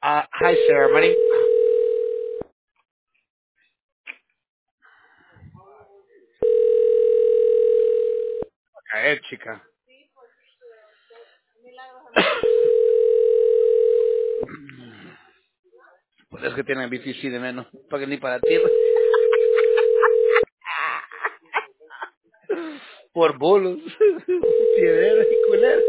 Hi, ceremony. Caer, chica. Pues es que tienen BTC de menos. Para que ni para ti. Por bolos. Piedra y culera.